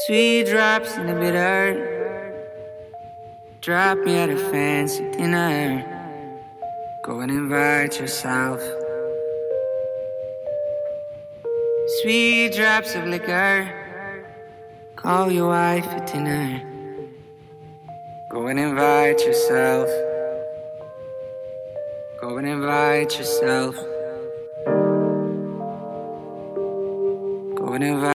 Sweet drops in the bitter. Drop me at a fancy dinner. Go and invite yourself. Sweet drops of liquor. Call your wife for dinner. Go and invite yourself. Go and invite yourself. Go and invite